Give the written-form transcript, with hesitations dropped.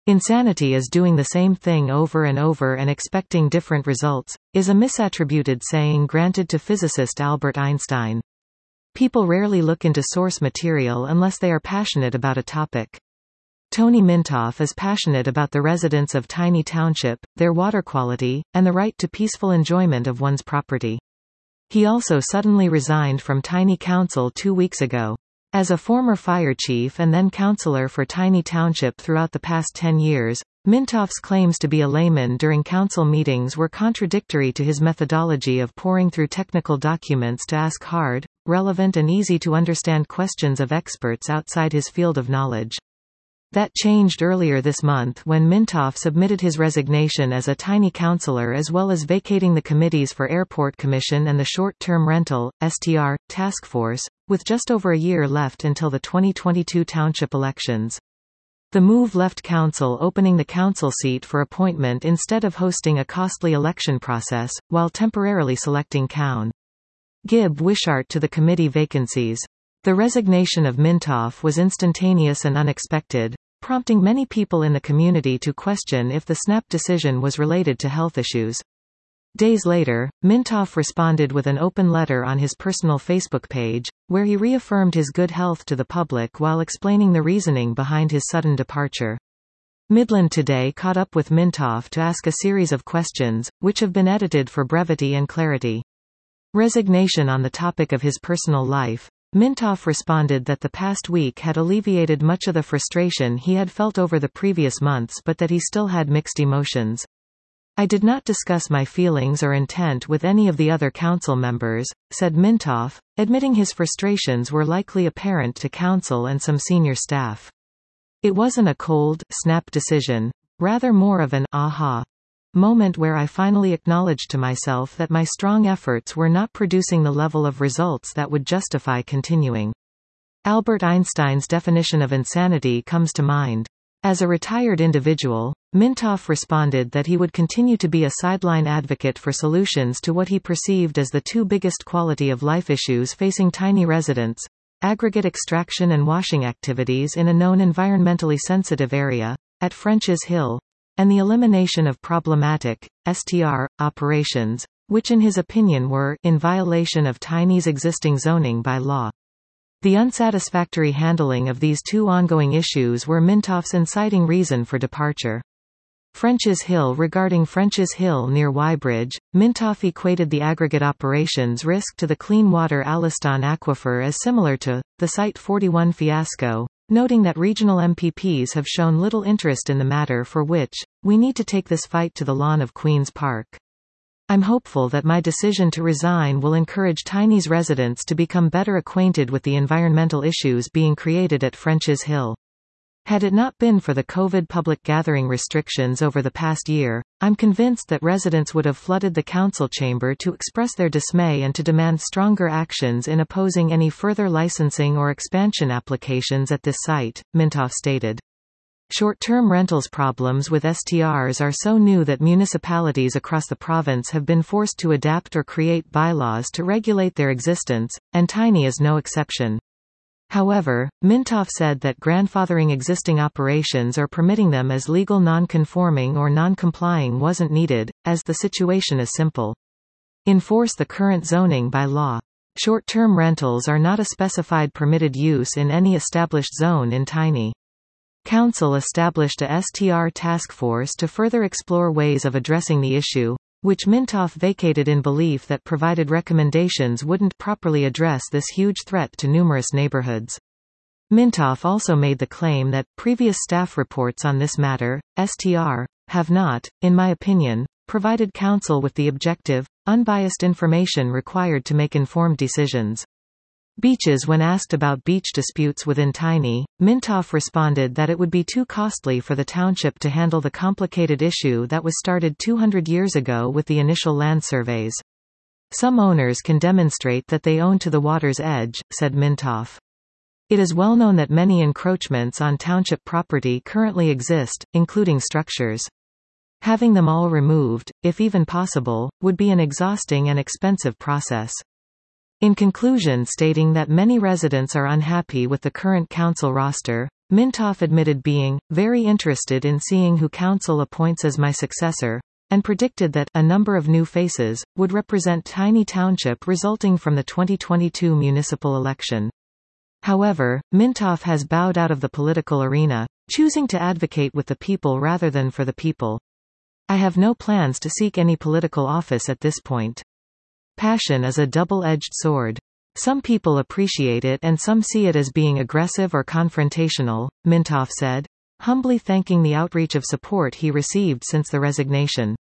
Insanity is doing the same thing over and over and expecting different results, is a misattributed saying granted to physicist Albert Einstein. People rarely look into source material unless they are passionate about a topic. Tony Mintoff is passionate about the residents of Tiny Township, their water quality, and the right to peaceful enjoyment of one's property. He also suddenly resigned from Tiny Council 2 weeks ago. As a former fire chief and then councillor for Tiny Township throughout the past 10 years, Mintoff's claims to be a layman during council meetings were contradictory to his methodology of poring through technical documents to ask hard, relevant and easy-to-understand questions of experts outside his field of knowledge. That changed earlier this month when Mintoff submitted his resignation as a Tiny councillor as well as vacating the committees for Airport Commission and the Short-Term Rental, STR, Task Force, with just over a year left until the 2022 township elections. The move left council opening the council seat for appointment instead of hosting a costly election process, while temporarily selecting Cown. Gibb Wishart to the committee vacancies. The resignation of Mintoff was instantaneous and unexpected, prompting many people in the community to question if the snap decision was related to health issues. Days later, Mintoff responded with an open letter on his personal Facebook page, where he reaffirmed his good health to the public while explaining the reasoning behind his sudden departure. Midland Today caught up with Mintoff to ask a series of questions, which have been edited for brevity and clarity. Resignation on the topic of his personal life. Mintoff responded that the past week had alleviated much of the frustration he had felt over the previous months but that he still had mixed emotions. I did not discuss my feelings or intent with any of the other council members, said Mintoff, admitting his frustrations were likely apparent to council and some senior staff. It wasn't a cold, snap decision, rather more of an aha moment where I finally acknowledged to myself that my strong efforts were not producing the level of results that would justify continuing. Albert Einstein's definition of insanity comes to mind. As a retired individual, Mintoff responded that he would continue to be a sideline advocate for solutions to what he perceived as the two biggest quality of life issues facing Tiny residents: aggregate extraction and washing activities in a known environmentally sensitive area, at French's Hill, and the elimination of problematic, STR, operations, which in his opinion were in violation of Tiny's existing zoning by law. The unsatisfactory handling of these two ongoing issues were Mintoff's inciting reason for departure. French's Hill. Regarding French's Hill near Wybridge, Mintoff equated the aggregate operations risk to the clean water Alliston aquifer as similar to the Site 41 fiasco, noting that regional MPPs have shown little interest in the matter, for which we need to take this fight to the lawn of Queen's Park. I'm hopeful that my decision to resign will encourage Tiny's residents to become better acquainted with the environmental issues being created at French's Hill. Had it not been for the COVID public gathering restrictions over the past year, I'm convinced that residents would have flooded the council chamber to express their dismay and to demand stronger actions in opposing any further licensing or expansion applications at this site, Mintoff stated. Short-term rentals problems with STRs are so new that municipalities across the province have been forced to adapt or create bylaws to regulate their existence, and Tiny is no exception. However, Mintoff said that grandfathering existing operations or permitting them as legal non-conforming or non-complying wasn't needed, as the situation is simple. Enforce the current zoning by law. Short-term rentals are not a specified permitted use in any established zone in Tiny. Council established a STR task force to further explore ways of addressing the issue, which Mintoff vacated in belief that provided recommendations wouldn't properly address this huge threat to numerous neighborhoods. Mintoff also made the claim that previous staff reports on this matter, STR, have not, in my opinion, provided council with the objective, unbiased information required to make informed decisions. Beaches. When asked about beach disputes within Tiny, Mintoff responded that it would be too costly for the township to handle the complicated issue that was started 200 years ago with the initial land surveys. Some owners can demonstrate that they own to the water's edge, said Mintoff. It is well known that many encroachments on township property currently exist, including structures. Having them all removed, if even possible, would be an exhausting and expensive process. In conclusion, stating that many residents are unhappy with the current council roster, Mintoff admitted being very interested in seeing who council appoints as my successor, and predicted that a number of new faces would represent Tiny Township resulting from the 2022 municipal election. However, Mintoff has bowed out of the political arena, choosing to advocate with the people rather than for the people. I have no plans to seek any political office at this point. Passion is a double-edged sword. Some people appreciate it and some see it as being aggressive or confrontational, Mintoff said, humbly thanking the outreach of support he received since the resignation.